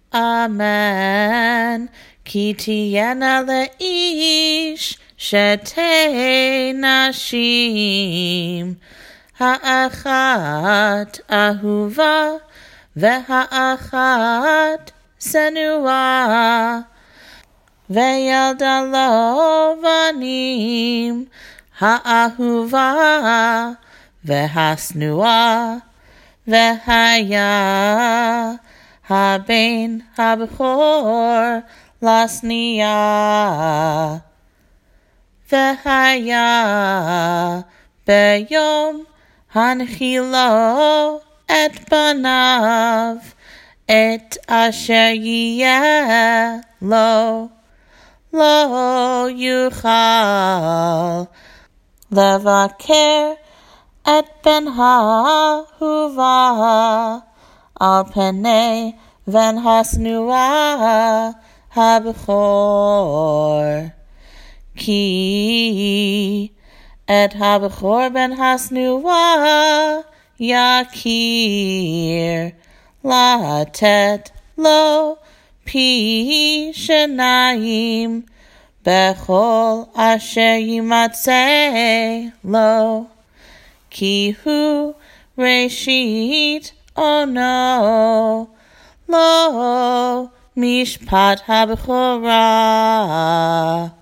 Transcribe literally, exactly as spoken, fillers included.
Amen. Ki tiyena le'ish shetei nashim, ha'achat ahuva ve'ha'achat senua, ve'yalda lo vanim, ha'ahuva ve'hasnua, ve'haya haben habchor lasniya, ve'haya beyom hanchilo et banav, et asher yiyeh lo, lo yuchal levaker et ben ha'ahuva al penei ven hasnua habchor, ki et habchor ben hasnua yakir latet lo pi shenayim bechol asher yimatzeh lo, ki hu reshit ono lo mishpat habchorah.